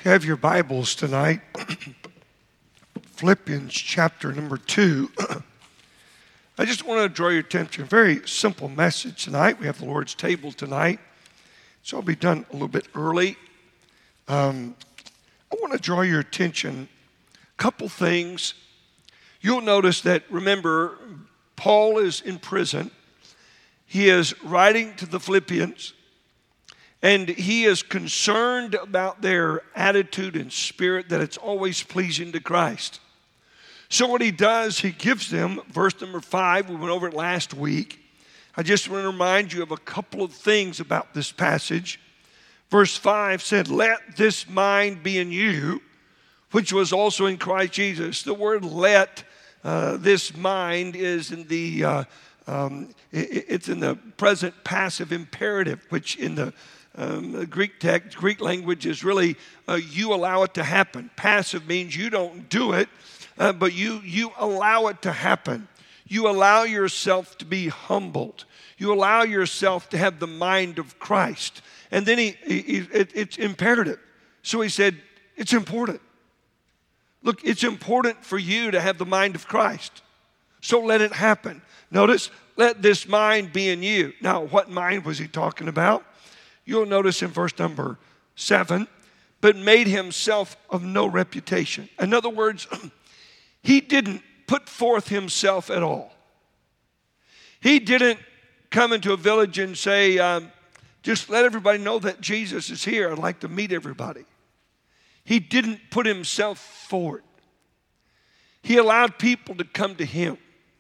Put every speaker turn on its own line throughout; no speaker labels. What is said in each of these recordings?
you have your Bibles tonight, Philippians chapter number 2, I just want to draw your attention. Very simple message tonight. We have the Lord's table tonight, so I'll be done a little bit early. I want to draw your attention a couple things. You'll notice that, remember, Paul is in prison. He is writing to the Philippians, and he is concerned about their attitude and spirit, that it's always pleasing to Christ. So what he does, he gives them, verse number 5, we went over it last week. I just want to remind you of a couple of things about this passage. Verse 5 said, "Let this mind be in you, which was also in Christ Jesus." The word "let," this mind is in the, it's in the present passive imperative, which in the Greek language is really you allow it to happen. Passive means you don't do it, but you allow it to happen. You allow yourself to be humbled. You allow yourself to have the mind of Christ. And then it's imperative. So he said, it's important. Look, it's important for you to have the mind of Christ. So let it happen. Notice, let this mind be in you. Now, what mind was he talking about? You'll notice in verse number 7, but made himself of no reputation. In other words, he didn't put forth himself at all. He didn't come into a village and say, just let everybody know that Jesus is here. I'd like to meet everybody. He didn't put himself forward. He allowed people to come to him.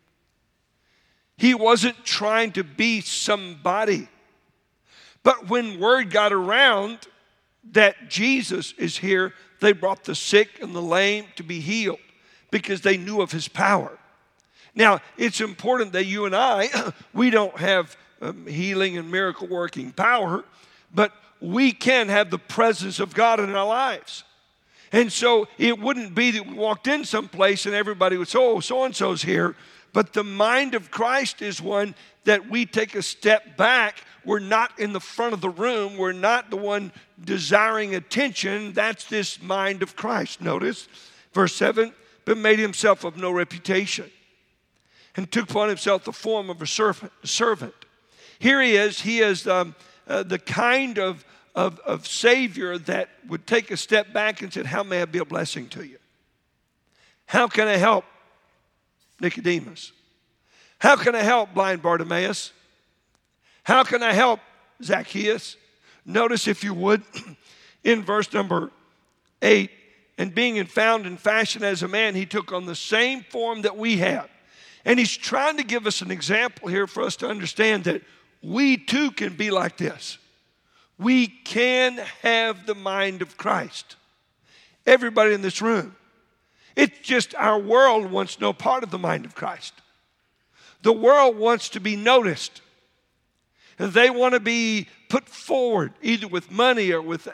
He wasn't trying to be somebody. But when word got around that Jesus is here, they brought the sick and the lame to be healed because they knew of his power. Now, it's important that you and I, we don't have healing and miracle working power, but we can have the presence of God in our lives. And so it wouldn't be that we walked in someplace and everybody would say, oh, so-and-so's here. But the mind of Christ is one that we take a step back. We're not in the front of the room. We're not the one desiring attention. That's this mind of Christ. Notice, verse 7, but made himself of no reputation and took upon himself the form of a servant. Here he is the kind of Savior that would take a step back and said, how may I be a blessing to you? How can I help Nicodemus? How can I help blind Bartimaeus? How can I help Zacchaeus? Notice, if you would, in verse number 8, and being found in fashion as a man, he took on the same form that we have. And he's trying to give us an example here for us to understand that we too can be like this. We can have the mind of Christ. Everybody in this room. It's just our world wants no part of the mind of Christ. The world wants to be noticed. They want to be put forward either with money or with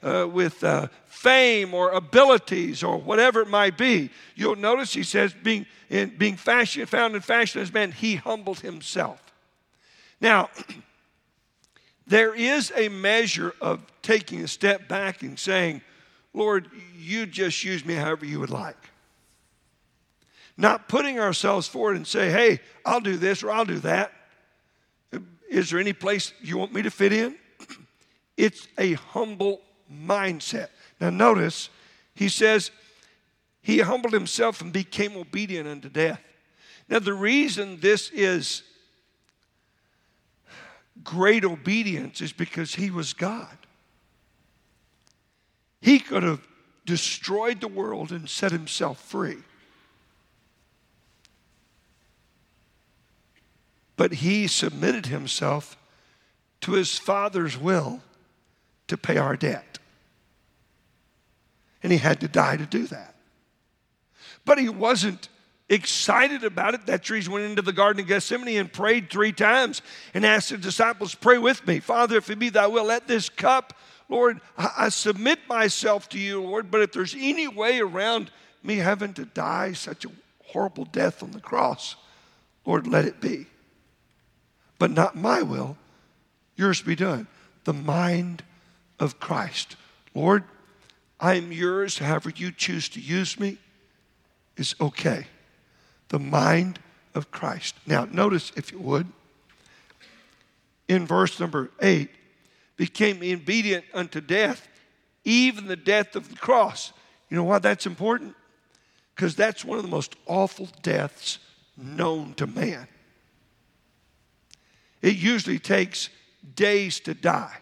fame or abilities or whatever it might be. You'll notice he says, being found in fashion as man, he humbled himself. Now, there is a measure of taking a step back and saying, Lord, you just use me however you would like. Not putting ourselves forward and say, hey, I'll do this or I'll do that. Is there any place you want me to fit in? It's a humble mindset. Now notice, he says, he humbled himself and became obedient unto death. Now the reason this is great obedience is because he was God. He could have destroyed the world and set himself free. But he submitted himself to his Father's will to pay our debt. And he had to die to do that. But he wasn't excited about it. That's the reason he went into the Garden of Gethsemane and prayed 3 times and asked the disciples, pray with me. Father, if it be thy will, let this cup, Lord, I submit myself to you, Lord, but if there's any way around me having to die such a horrible death on the cross, Lord, let it be. But not my will, yours be done. The mind of Christ. Lord, I am yours, however you choose to use me is okay. The mind of Christ. Now, notice, if you would, in verse number 8, became obedient unto death, even the death of the cross. You know why that's important? Because that's one of the most awful deaths known to man. It usually takes days to die.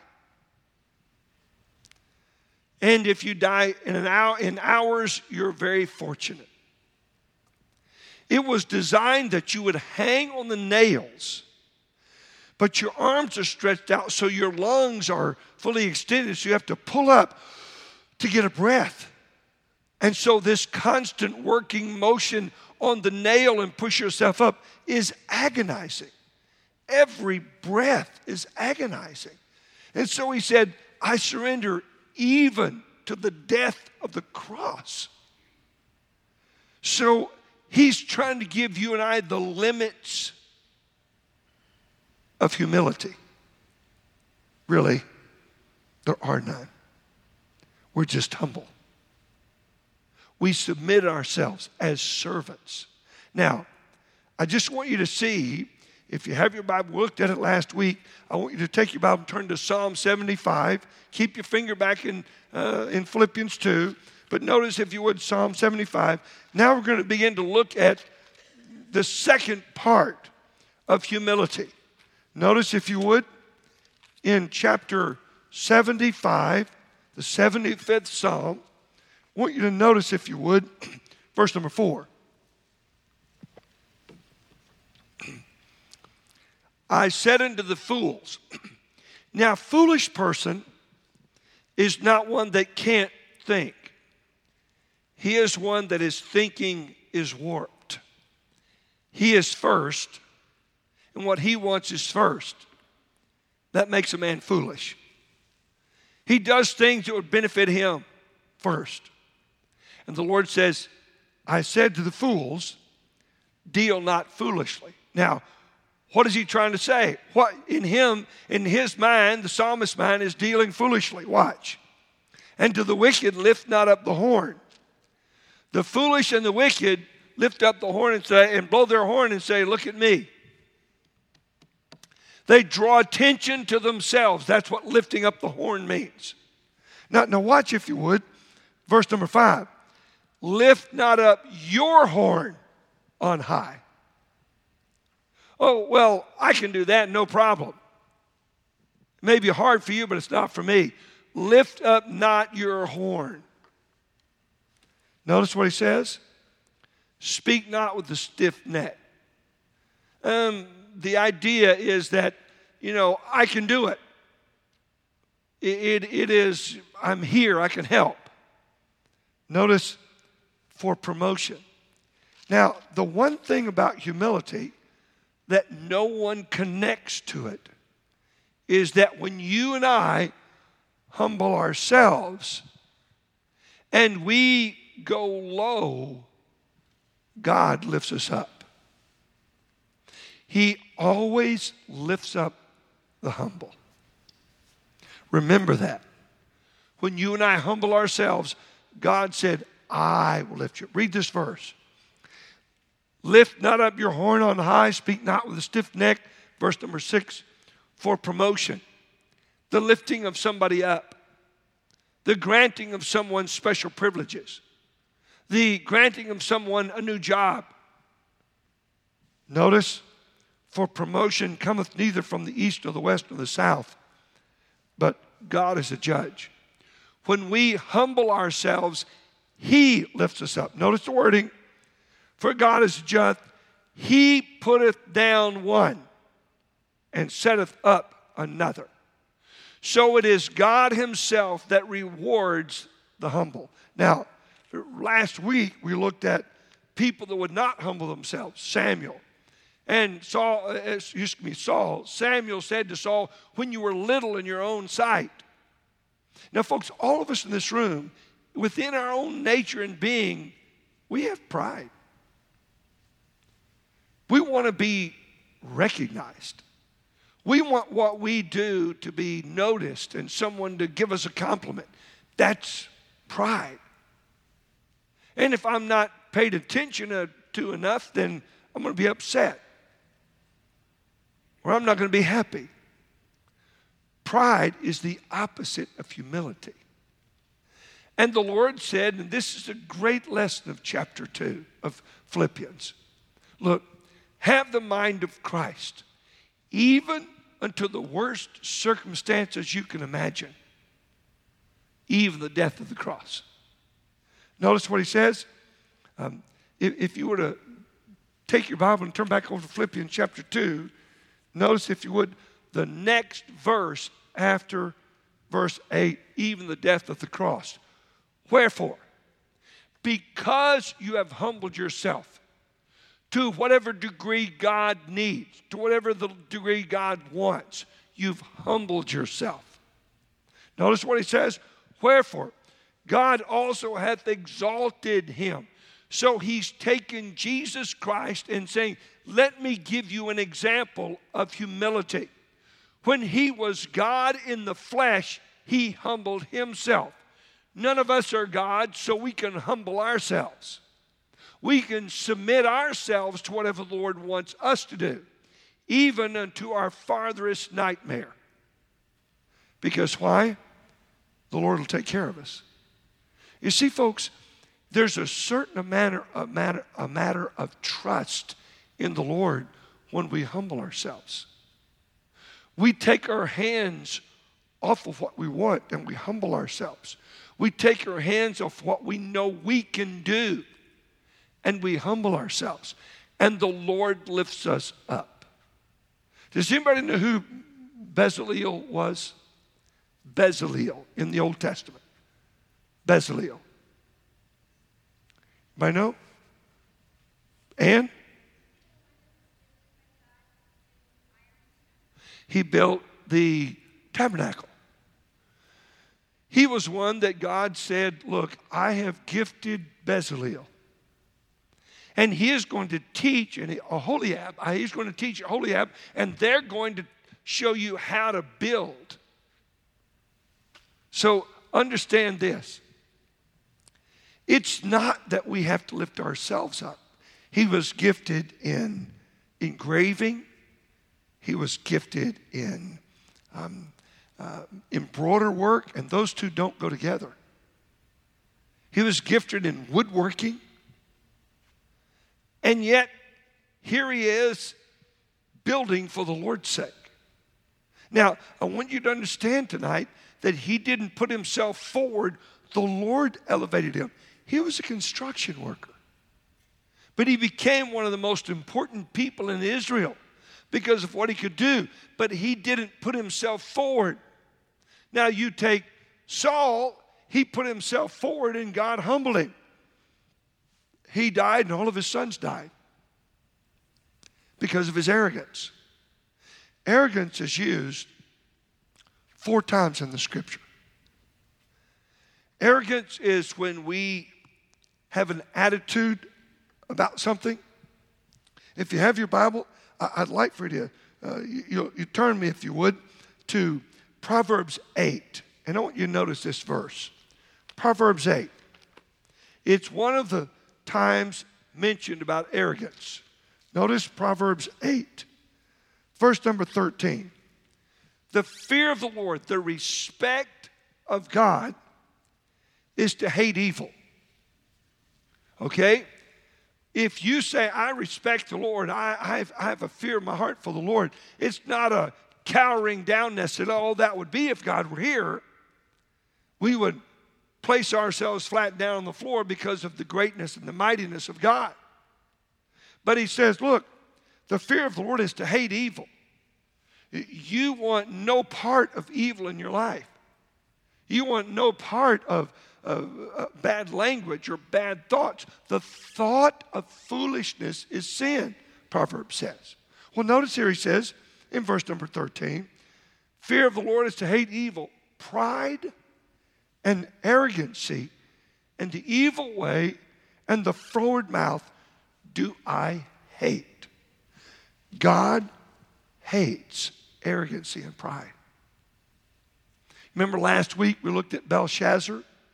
And if you die in hours, you're very fortunate. It was designed that you would hang on the nails, but your arms are stretched out so your lungs are fully extended, so you have to pull up to get a breath. And so this constant working motion on the nail and push yourself up is agonizing. Every breath is agonizing. And so he said, I surrender even to the death of the cross. So he's trying to give you and I the limits of humility. Really, there are none. We're just humble. We submit ourselves as servants. Now, I just want you to see, if you have your Bible, we looked at it last week. I want you to take your Bible and turn to Psalm 75. Keep your finger back in Philippians 2. But notice, if you would, Psalm 75. Now we're going to begin to look at the second part of humility. Notice, if you would, in chapter 75, the 75th Psalm, I want you to notice, if you would, verse number 4. I said unto the fools. Now, a foolish person is not one that can't think. He is one that his thinking is warped. He is first, and what he wants is first. That makes a man foolish. He does things that would benefit him first. And the Lord says, I said to the fools, deal not foolishly. Now, what is he trying to say? What in his mind, the psalmist's mind, is dealing foolishly. Watch. And to the wicked, lift not up the horn. The foolish and the wicked lift up the horn and blow their horn and say, look at me. They draw attention to themselves. That's what lifting up the horn means. Now watch, if you would, verse number 5. Lift not up your horn on high. Oh, well, I can do that, no problem. It may be hard for you, but it's not for me. Lift up not your horn. Notice what he says. Speak not with a stiff neck. The idea is that, I can do it. It is, I'm here, I can help. Notice, for promotion. Now, the one thing about humility that no one connects to it is that when you and I humble ourselves and we go low, God lifts us up. He always lifts up the humble. Remember that. When you and I humble ourselves, God said, I will lift you. Read this verse. Lift not up your horn on high, speak not with a stiff neck. Verse number 6, for promotion. The lifting of somebody up. The granting of someone special privileges. The granting of someone a new job. Notice, for promotion cometh neither from the east or the west or the south, but God is a judge. When we humble ourselves, He lifts us up. Notice the wording. For God is just, He putteth down one and setteth up another. So it is God Himself that rewards the humble. Now, last week we looked at people that would not humble themselves. Samuel. And Saul. Samuel said to Saul, when you were little in your own sight. Now, folks, all of us in this room, within our own nature and being, we have pride. We want to be recognized. We want what we do to be noticed and someone to give us a compliment. That's pride. And if I'm not paid attention to enough, then I'm going to be upset. Or I'm not going to be happy. Pride is the opposite of humility. And the Lord said, and this is a great lesson of chapter 2 of Philippians. Look, have the mind of Christ, even unto the worst circumstances you can imagine, even the death of the cross. Notice what he says. If you were to take your Bible and turn back over to Philippians chapter 2, notice, if you would, the next verse after verse 8, even the death of the cross. Wherefore, because you have humbled yourself to whatever degree God needs, to whatever the degree God wants, you've humbled yourself. Notice what he says. Wherefore, God also hath exalted him. So he's taken Jesus Christ and saying, let me give you an example of humility. When he was God in the flesh, he humbled himself. None of us are God, so we can humble ourselves. We can submit ourselves to whatever the Lord wants us to do, even unto our farthest nightmare. Because why? The Lord will take care of us. You see, folks, there's a certain matter of trust in the Lord when we humble ourselves. We take our hands off of what we want and we humble ourselves. We take our hands off what we know we can do and we humble ourselves. And the Lord lifts us up. Does anybody know who Bezaleel was? Bezaleel in the Old Testament. Bezaleel. Anybody know? And he built the tabernacle. He was one that God said, look, I have gifted Bezaleel. And he is going to teach Aholiab. He's going to teach Aholiab, and they're going to show you how to build. So understand this. It's not that we have to lift ourselves up. He was gifted in engraving. He was gifted in embroider work, and those two don't go together. He was gifted in woodworking. And yet, here he is building for the Lord's sake. Now, I want you to understand tonight that he didn't put himself forward. The Lord elevated him. He was a construction worker. But he became one of the most important people in Israel because of what he could do. But he didn't put himself forward. Now, you take Saul, he put himself forward and God humbled him. He died and all of his sons died because of his arrogance. Arrogance is used 4 times in the scripture. Arrogance is when we have an attitude about something. If you have your Bible, I'd like for you to, you turn me, if you would, to Proverbs 8. And I want you to notice this verse. Proverbs 8. It's one of the times mentioned about arrogance. Notice Proverbs 8, verse number 13. The fear of the Lord, the respect of God, is to hate evil. Okay? If you say, I respect the Lord, I have a fear in my heart for the Lord, it's not a cowering downness at all. That would be if God were here. We would place ourselves flat down on the floor because of the greatness and the mightiness of God. But he says, look, the fear of the Lord is to hate evil. You want no part of evil in your life. You want no part of bad language or bad thoughts. The thought of foolishness is sin, Proverbs says. Well, notice here he says in verse number 13, fear of the Lord is to hate evil, pride and arrogancy, and the evil way and the froward mouth do I hate. God hates arrogancy and pride. Remember last week we looked at Belshazzar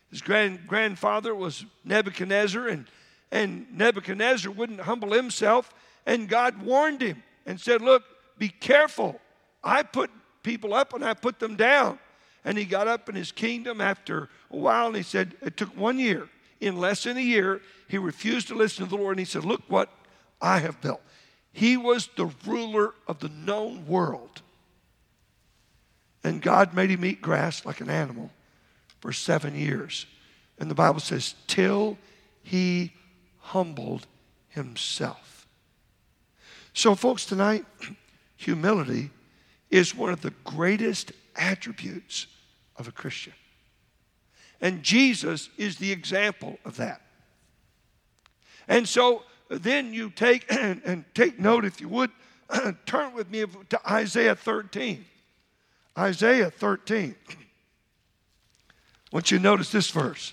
His grandfather was Nebuchadnezzar, and Nebuchadnezzar wouldn't humble himself, and God warned him and said, look, be careful. I put people up and I put them down. And he got up in his kingdom after a while, and he said it took 1 year. In less than a year, he refused to listen to the Lord, and he said, look what I have built. He was the ruler of the known world. And God made him eat grass like an animal for 7 years. And the Bible says, till he humbled himself. So, folks, tonight, humility is one of the greatest attributes of a Christian. And Jesus is the example of that. And so then you take, and take note, if you would, turn with me to Isaiah 13. Isaiah 13. I want you to notice this verse.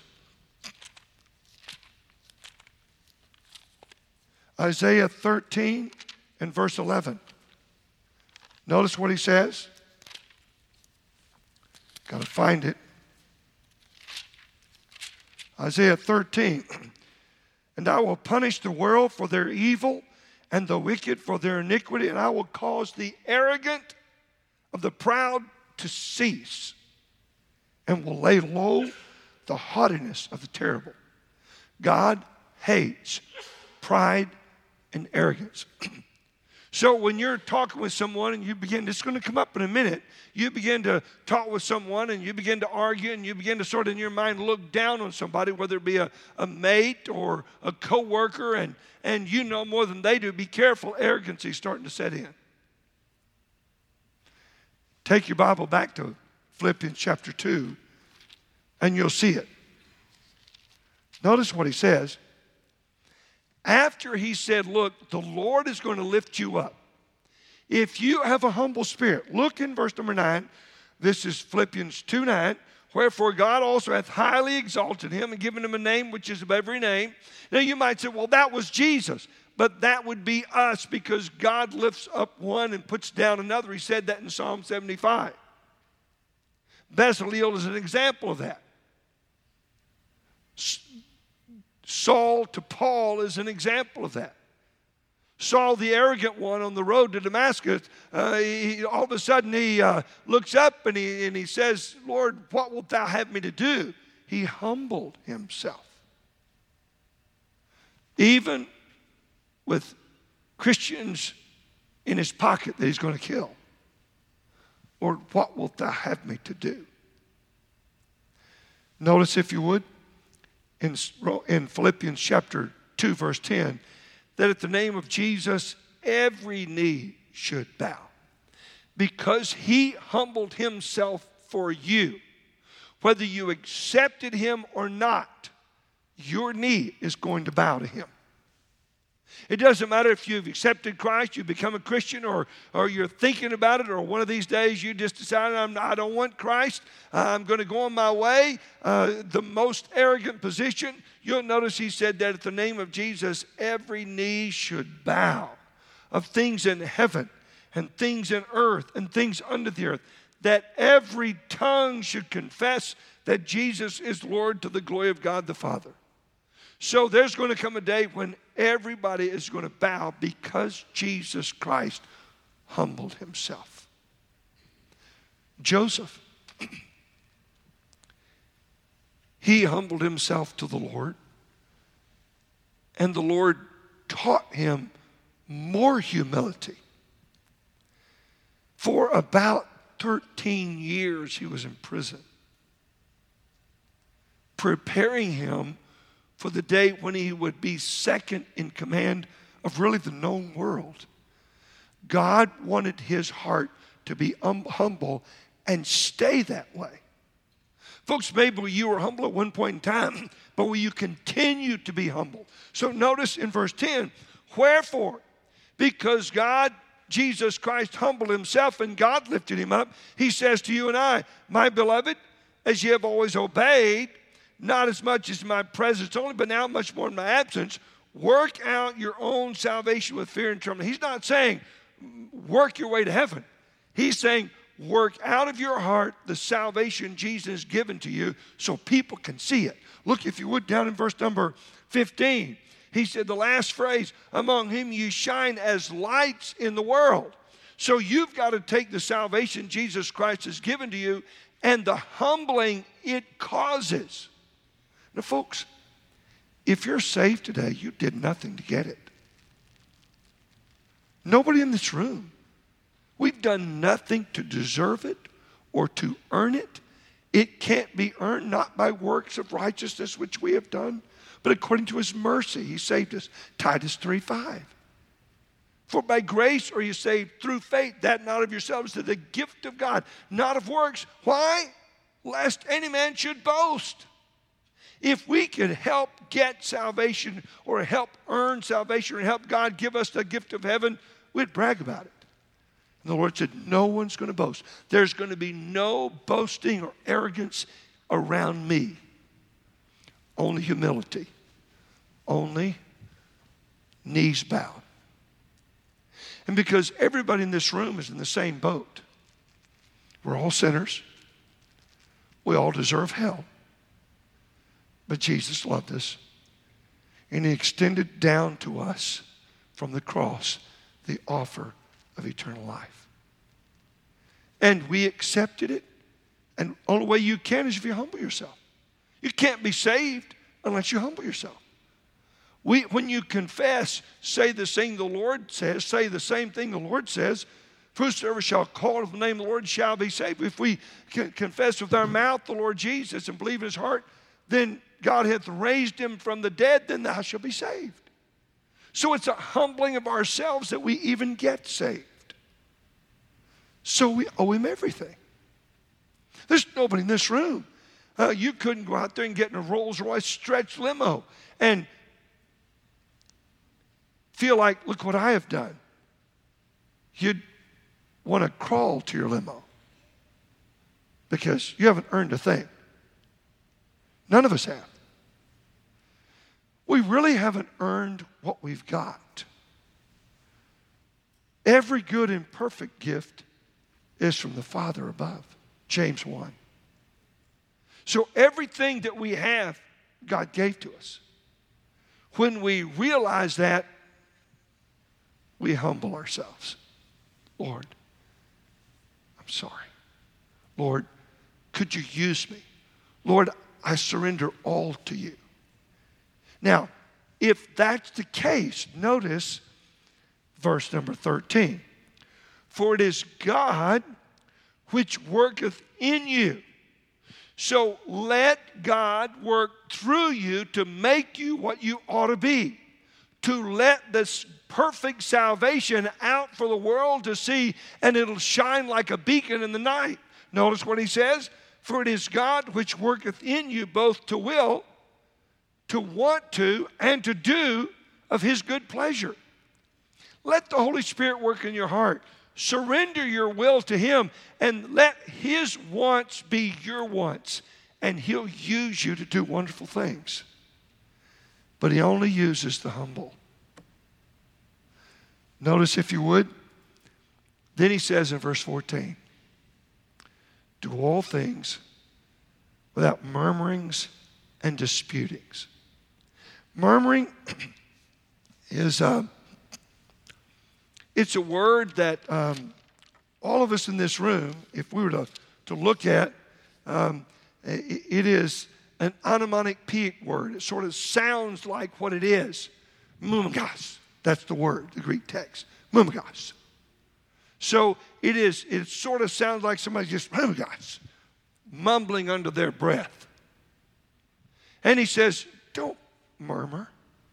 Isaiah 13 and verse 11. Notice what he says. Got to find it. Isaiah 13. And I will punish the world for their evil and the wicked for their iniquity, and I will cause the arrogant of the proud to cease, and will lay low the haughtiness of the terrible. God hates pride and arrogance. So when you're talking with someone and you begin, it's going to come up in a minute, you begin to talk with someone and you begin to argue and you begin to sort of in your mind look down on somebody, whether it be a mate or a co-worker, and you know more than they do, be careful, arrogance is starting to set in. Take your Bible back to Philippians chapter 2 and you'll see it. Notice what he says. After he said, look, the Lord is going to lift you up. If you have a humble spirit, look in verse number 9. This is Philippians 2:9. Wherefore God also hath highly exalted him and given him a name which is above every name. Now you might say, well, that was Jesus. But that would be us, because God lifts up one and puts down another. He said that in Psalm 75. Bezaleel is an example of that. Saul to Paul is an example of that. Saul, the arrogant one on the road to Damascus, all of a sudden he looks up and he says, Lord, what wilt thou have me to do? He humbled himself. Even with Christians in his pocket that he's going to kill. Lord, what wilt thou have me to do? Notice, if you would, in Philippians chapter 2, verse 10, that at the name of Jesus, every knee should bow. Because he humbled himself for you. Whether you accepted him or not, your knee is going to bow to him. It doesn't matter if you've accepted Christ, you become a Christian, or you're thinking about it, or one of these days you just decided, I don't want Christ, I'm going to go on my way. The most arrogant position, you'll notice he said that at the name of Jesus, every knee should bow, of things in heaven and things in earth and things under the earth, that every tongue should confess that Jesus is Lord, to the glory of God the Father. So there's going to come a day when everybody is going to bow because Jesus Christ humbled himself. Joseph, he humbled himself to the Lord, and the Lord taught him more humility. For about 13 years he was in prison, preparing him for the day when he would be second in command of really the known world. God wanted his heart to be humble and stay that way. Folks, maybe you were humble at one point in time, but will you continue to be humble? So notice in verse 10, wherefore, because God, Jesus Christ, humbled himself and God lifted him up, he says to you and I, my beloved, as ye have always obeyed, not as much as my presence only, but now much more in my absence, work out your own salvation with fear and trembling. He's not saying work your way to heaven. He's saying work out of your heart the salvation Jesus has given to you so people can see it. Look, if you would, down in verse number 15. He said the last phrase, among whom you shine as lights in the world. So you've got to take the salvation Jesus Christ has given to you and the humbling it causes. Now, folks, if you're saved today, you did nothing to get it. Nobody in this room. We've done nothing to deserve it or to earn it. It can't be earned, not by works of righteousness which we have done, but according to his mercy, he saved us. Titus 3:5. For by grace are you saved through faith, that not of yourselves, to the gift of God, not of works. Why? Lest any man should boast. If we could help get salvation or help earn salvation or help God give us the gift of heaven, we'd brag about it. And the Lord said, no one's going to boast. There's going to be no boasting or arrogance around me. Only humility. Only knees bowed. And because everybody in this room is in the same boat, we're all sinners. We all deserve hell. But Jesus loved us. And he extended down to us from the cross the offer of eternal life. And we accepted it. And the only way you can is if you humble yourself. You can't be saved unless you humble yourself. When you confess, say the thing the Lord says, say the same thing the Lord says. Whosoever shall call on the name of the Lord shall be saved. If we confess with our mouth the Lord Jesus and believe in his heart, then God hath raised him from the dead, then thou shalt be saved. So it's a humbling of ourselves that we even get saved. So we owe him everything. There's nobody in this room. You couldn't go out there and get in a Rolls-Royce stretch limo and feel like, look what I have done. You'd want to crawl to your limo because you haven't earned a thing. None of us have. We really haven't earned what we've got. Every good and perfect gift is from the Father above. James 1. So everything that we have, God gave to us. When we realize that, we humble ourselves. Lord, I'm sorry. Lord, could you use me? Lord, I surrender all to you. Now, if that's the case, notice verse number 13. For it is God which worketh in you. So let God work through you to make you what you ought to be. To let this perfect salvation out for the world to see, and it'll shine like a beacon in the night. Notice what he says. For it is God which worketh in you both to will, to want to, and to do of his good pleasure. Let the Holy Spirit work in your heart. Surrender your will to him and let his wants be your wants. And he'll use you to do wonderful things. But he only uses the humble. Notice, if you would, then he says in verse 14, do all things without murmurings and disputings. Murmuring is it's a word that all of us in this room, if we were to look at, it is an onomatopoeic word. It sort of sounds like what it is. Mumagos. That's the word, the Greek text. Mumagos. So it sort of sounds like somebody just mumagos, mumbling under their breath. And he says, don't murmur.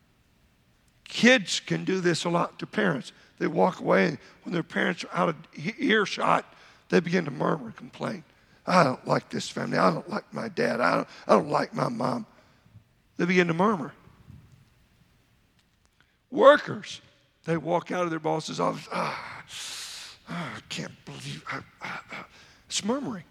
Kids can do this a lot to parents. They walk away, and when their parents are out of earshot, they begin to murmur and complain. I don't like this family. I don't like my dad. I don't like my mom. They begin to murmur. Workers, they walk out of their boss's office. I can't believe it's murmuring.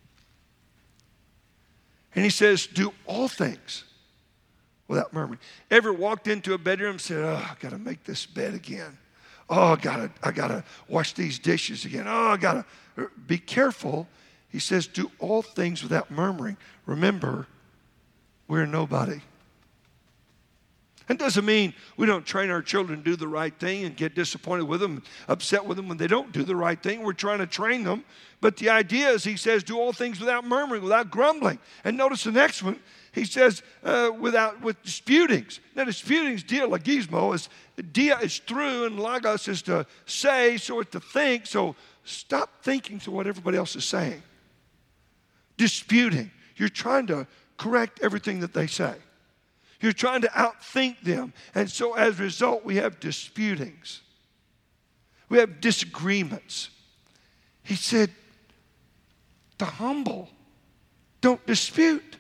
And he says, do all things without murmuring. Ever walked into a bedroom and said, I've got to make this bed again. Oh, I gotta wash these dishes again. Oh, I gotta be careful. He says, do all things without murmuring. Remember, we're nobody. It doesn't mean we don't train our children to do the right thing and get disappointed with them, upset with them when they don't do the right thing. We're trying to train them. But the idea is, he says, do all things without murmuring, without grumbling. And notice the next one, he says, with disputings. Now, disputings, dialogismo, is dia is through, and logos is to say, so it's to think. So stop thinking to what everybody else is saying. Disputing. You're trying to correct everything that they say. You're trying to outthink them. And so as a result, we have disputings. We have disagreements. He said, the humble don't dispute.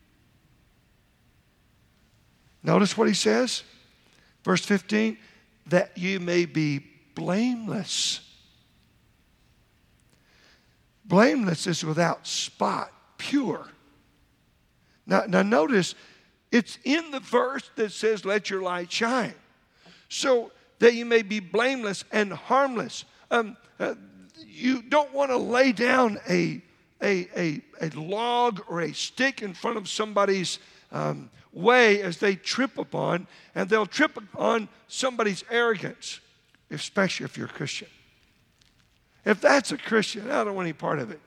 Notice what he says. Verse 15, that you may be blameless. Blameless is without spot, pure. Now notice, it's in the verse that says, let your light shine. So that you may be blameless and harmless. You don't want to lay down a log or a stick in front of somebody's way as they trip upon, and they'll trip on somebody's arrogance, especially if you're a Christian. If that's a Christian, I don't want any part of it.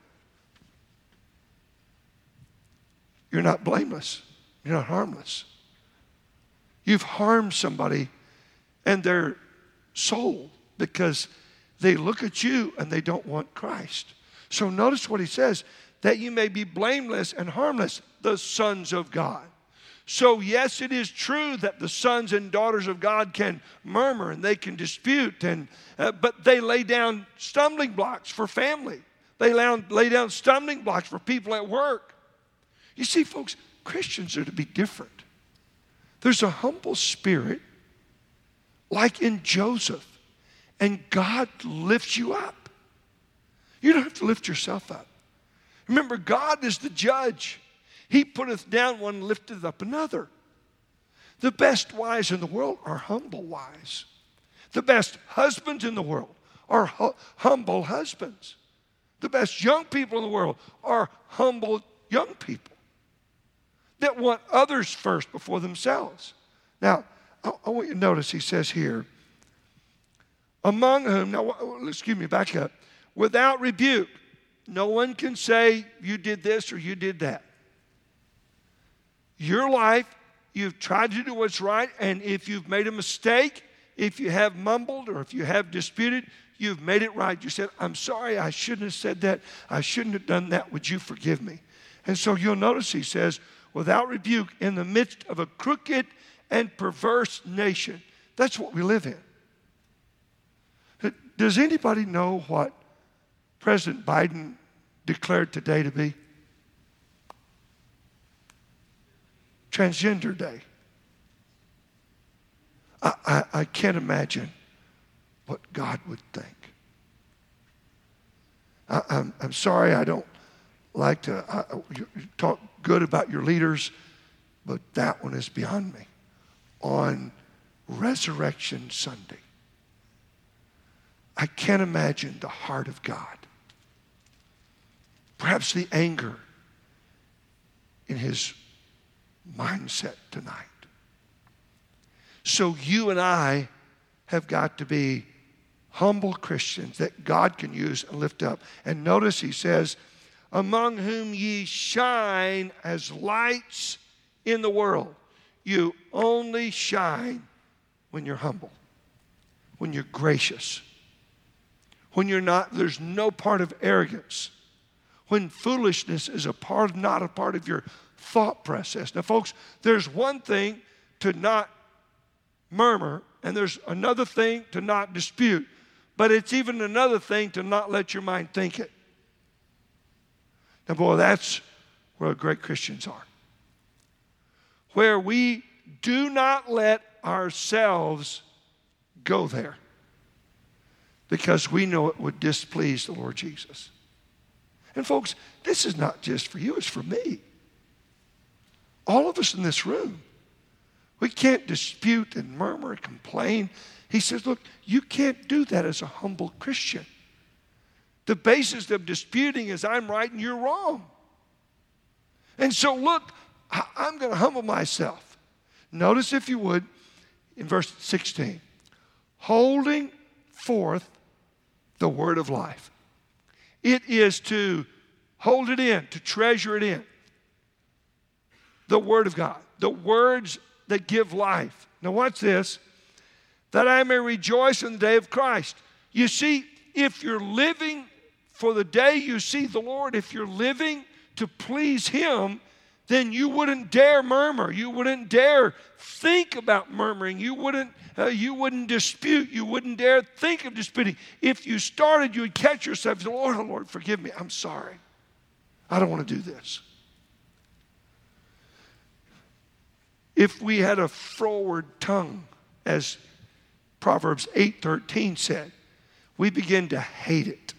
You're not blameless. You're not harmless. You've harmed somebody and their soul because they look at you and they don't want Christ. So notice what he says, that you may be blameless and harmless, the sons of God. So yes, it is true that the sons and daughters of God can murmur and they can dispute, but they lay down stumbling blocks for family. They lay down stumbling blocks for people at work. You see, folks, Christians are to be different. There's a humble spirit like in Joseph, and God lifts you up. You don't have to lift yourself up. Remember, God is the judge. He putteth down one, lifteth up another. The best wives in the world are humble wives. The best husbands in the world are humble husbands. The best young people in the world are humble young people that want others first before themselves. Now, I want you to notice he says here, among whom, now, excuse me, back up, without rebuke, no one can say you did this or you did that. Your life, you've tried to do what's right, and if you've made a mistake, if you have mumbled or if you have disputed, you've made it right. You said, I'm sorry, I shouldn't have said that. I shouldn't have done that. Would you forgive me? And so you'll notice he says, without rebuke in the midst of a crooked and perverse nation. That's what we live in. Does anybody know what President Biden declared today to be? Transgender Day. I can't imagine what God would think. I'm sorry, I don't like to talk good about your leaders, but that one is beyond me. On Resurrection Sunday, I can't imagine the heart of God. Perhaps the anger in his mindset tonight. So you and I have got to be humble Christians that God can use and lift up. And notice he says, among whom ye shine as lights in the world. You only shine when you're humble, when you're gracious, when you're not, there's no part of arrogance, when foolishness is not a part of your thought process. Now, folks, there's one thing to not murmur, and there's another thing to not dispute, but it's even another thing to not let your mind think it. Now, boy, that's where great Christians are. Where we do not let ourselves go there because we know it would displease the Lord Jesus. And folks, this is not just for you, it's for me. All of us in this room, We can't dispute and murmur and complain. He says, look, you can't do that as a humble Christian. The basis of disputing is I'm right and you're wrong. And so look, I'm going to humble myself. Notice, if you would, in verse 16, holding forth the word of life. It is to hold it in, to treasure it in. The word of God, the words that give life. Now watch this. That I may rejoice in the day of Christ. You see, if you're living for the day you see the Lord, if you're living to please Him, then you wouldn't dare murmur. You wouldn't dare think about murmuring. You wouldn't dispute. You wouldn't dare think of disputing. If you started, you would catch yourself. Lord, oh Lord, forgive me. I'm sorry. I don't want to do this. If we had a froward tongue, as Proverbs 8:13 said, we begin to hate it.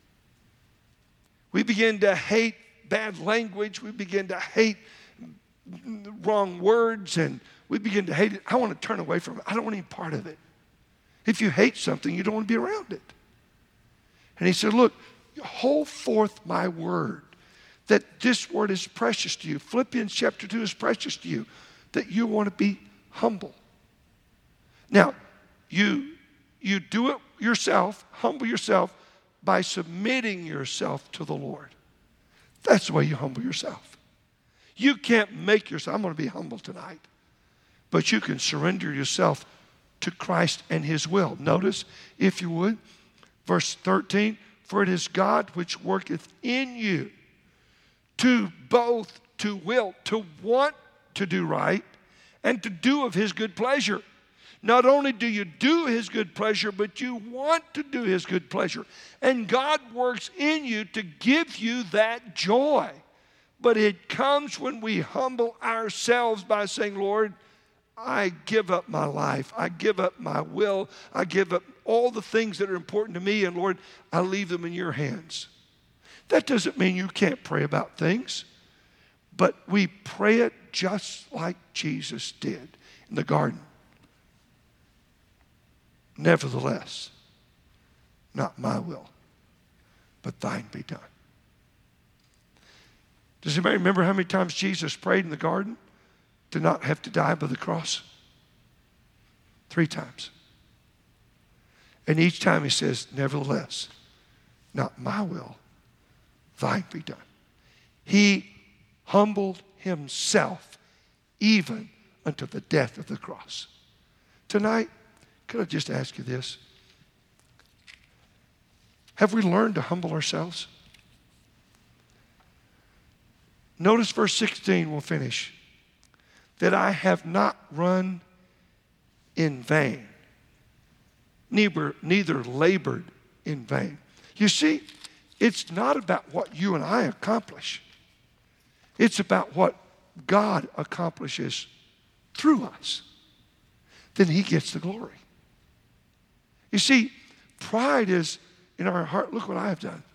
We begin to hate bad language. We begin to hate wrong words, and we begin to hate it. I want to turn away from it. I don't want any part of it. If you hate something, you don't want to be around it. And he said, look, hold forth my word, that this word is precious to you. Philippians chapter 2 is precious to you, that you want to be humble. Now, you do it yourself, humble yourself, by submitting yourself to the Lord. That's the way you humble yourself. You can't make yourself, I'm going to be humble tonight, but you can surrender yourself to Christ and His will. Notice, if you would, verse 13, for it is God which worketh in you to both to will, to want to do right, and to do of His good pleasure. Not only do you do His good pleasure, but you want to do His good pleasure. And God works in you to give you that joy. But it comes when we humble ourselves by saying, Lord, I give up my life. I give up my will. I give up all the things that are important to me. And Lord, I leave them in your hands. That doesn't mean you can't pray about things. But we pray it just like Jesus did in the garden. Nevertheless, not my will, but thine be done. Does anybody remember how many times Jesus prayed in the garden to not have to die by the cross? 3 times. And each time He says, nevertheless, not my will, thine be done. He humbled Himself even unto the death of the cross. Tonight, could I just ask you this? Have we learned to humble ourselves? Notice verse 16, we'll finish. That I have not run in vain, neither labored in vain. You see, it's not about what you and I accomplish. It's about what God accomplishes through us. Then He gets the glory. You see, pride is in our heart. Look what I have done.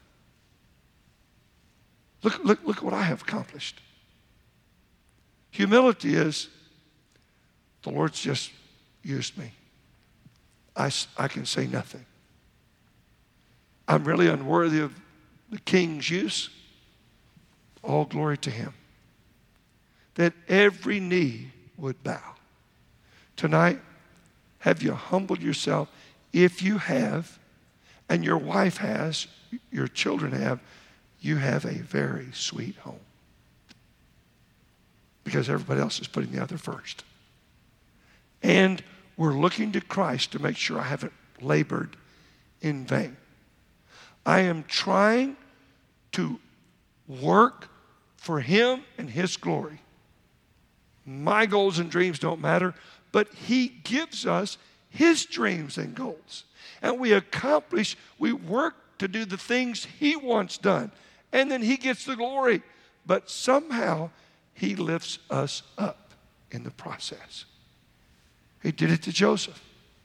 Look what I have accomplished. Humility is, the Lord's just used me. I can say nothing. I'm really unworthy of the King's use. All glory to Him. That every knee would bow. Tonight, have you humbled yourself? If you have, and your wife has, your children have, you have a very sweet home. Because everybody else is putting the other first. And we're looking to Christ to make sure I haven't labored in vain. I am trying to work for Him and His glory. My goals and dreams don't matter, but He gives us His dreams and goals. And we work to do the things He wants done. And then He gets the glory. But somehow He lifts us up in the process. He did it to Joseph.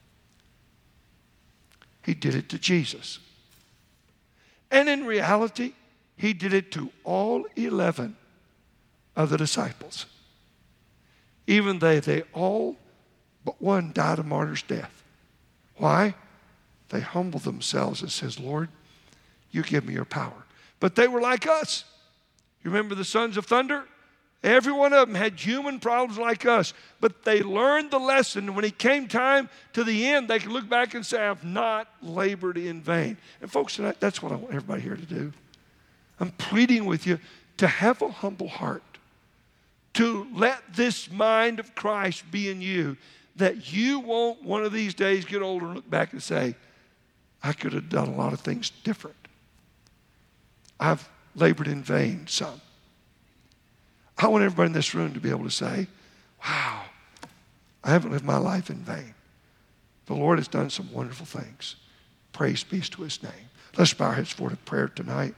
He did it to Jesus. And in reality, He did it to all 11 of the disciples. even they all but one died a martyr's death. Why? They humbled themselves and says, Lord, you give me your power. But they were like us. You remember the sons of thunder? Every one of them had human problems like us. But they learned the lesson. When it came time to the end, they could look back and say, I've not labored in vain. And folks, tonight, that's what I want everybody here to do. I'm pleading with you to have a humble heart. To let this mind of Christ be in you, that you won't one of these days get older and look back and say, I could have done a lot of things different. I've labored in vain some. I want everybody in this room to be able to say, wow, I haven't lived my life in vain. The Lord has done some wonderful things. Praise be to his name. Let's bow our heads forward in prayer tonight.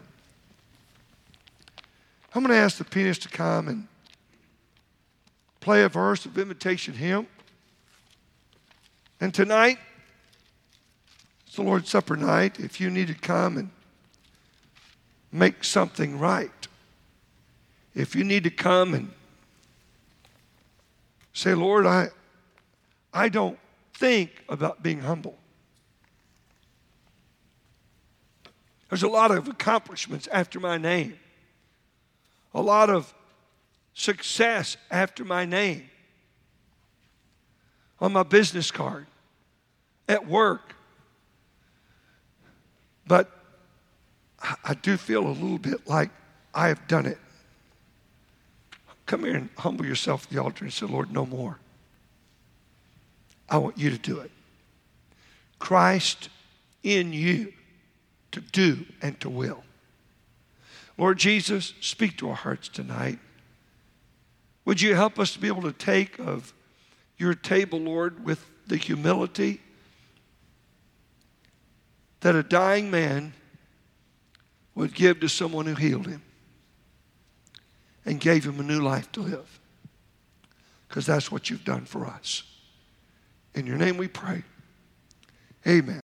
I'm going to ask the pianist to come and play a verse of invitation hymn. And tonight, it's the Lord's Supper night. If you need to come and make something right, if you need to come and say, Lord, I don't think about being humble. There's a lot of accomplishments after my name. A lot of success after my name. On my business card. At work. But I do feel a little bit like I have done it. Come here and humble yourself at the altar and say, Lord, no more. I want you to do it. Christ in you to do and to will. Lord Jesus, speak to our hearts tonight. Would you help us to be able to take of your table, Lord, with the humility that a dying man would give to someone who healed him and gave him a new life to live. Because that's what you've done for us. In your name we pray. Amen.